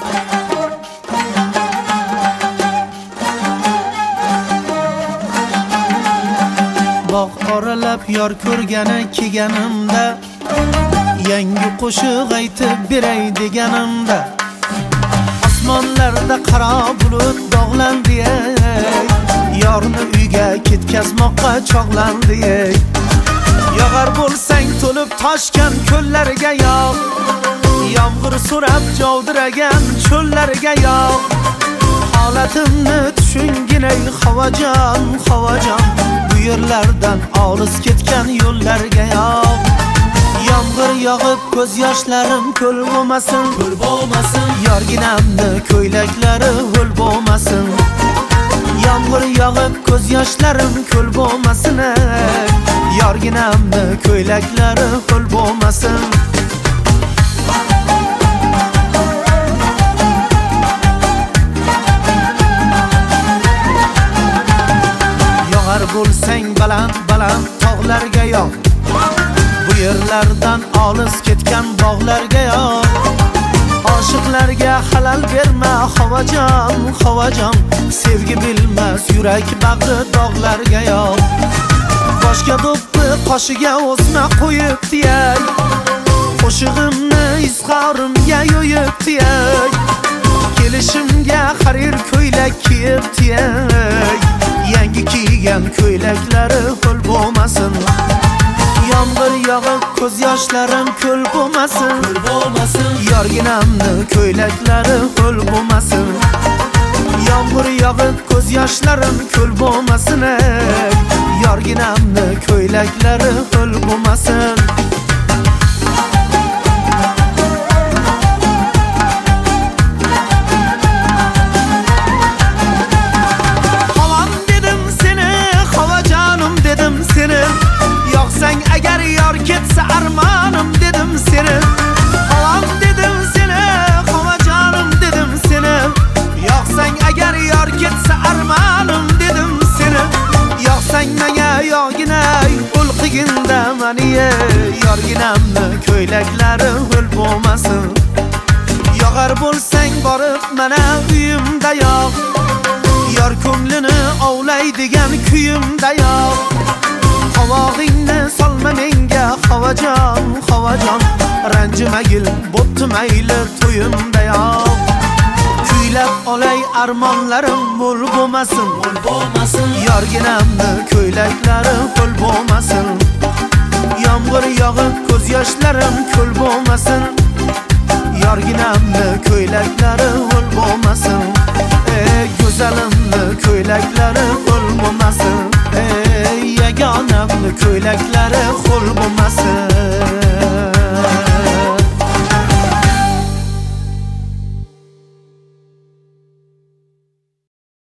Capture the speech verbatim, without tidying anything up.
Bog' oralab yor ko'rgani kelganimda, yangi qo'shiq aytib beray deganimda, osmonlarda qaro bulut dog'landi, yorni uyga ketkazmoqqa chog'landi. Yog'ar bo'lsang to'lib toshgan ko'llarga yog', yomg'ir so'rab jovdiragan cho'llarga yog'. Holatimni tushungin ey havojon, havojon, bu yerlardan olis ketgan yo'llarga yog'. Yomg'ir yog'ib ko'z yoshlarim ko'l bo'lmasin, ko'l bo'lmasin. Yorginamni ko'ylaklari ho'l bo'lmasin. Yomg'ir yog'ib ko'z yoshlarim ko'l bo'lmasin. Yorginamni ko'ylaklari ho'l bo'lmasin. Yog'ar bo'lsang baland baland tog'larga yog', bu yerlardan olis ketgan bog'larga yog'. Oshiqlarga halal berma havojon, havojon, sevgi bilmas yurak bag'ri dog'larga yog'. Boshga do'ppi qoshiga o'sma qo'yib tiyay, qo'shig'imni izhorimga yo'yib tiyay, kelishimga harir ko'ylak kiyib tiyay. Yangi kiygan ko'ylaklari ho'l bo'lmasin. Yomg'ir yog'ib ko'z yoshlarim ko'l bo'lmasin, ko'l bo'lmasin. Yorginamni ko'ylaklari ho'l bo'lmasin. Yomg'ir yog'ib ko'z yoshlarim ko'l bo'lmasin. Yorginamni ko'ylaklari ho'l bo'lmasin. Havom dedim seni, havojonim dedim seni. Yo'qsang agar yor ketsa armonim dedim seni. Havom dedim seni, havojonim dedim seni. Yo'qsang agar yor ketsa armonim dedim seni. Yo'qsang menga yo'g'inay ulqiginda mani, yorginamni ko'ylaklari ho'l bo'lmasin. Yog'ar bo'lsang borib mana uyimda yo'q, yor ko'nglini ovlaydigan kuyimda yo'q. Qovog'ingni solma menga havojon, havojon, ranjimagil bo'pti mayli to'yimda yo'q. Kuylab olay armonlarim mo'l bo'lmasin, mo'l bo'lmasin. Yorginamni ko'ylaklari ho'l bo'lmasin. Yomg'ir yog'ib ko'z yoshlarim ko'l bo'lmasin. Yorginamni ko'ylaklari ho'l bo'lmasin. Ey go'zalimni ko'ylaklari ho'l bo'lmasin. Ey yagonamni ko'ylaklari ho'l bo'lmasin.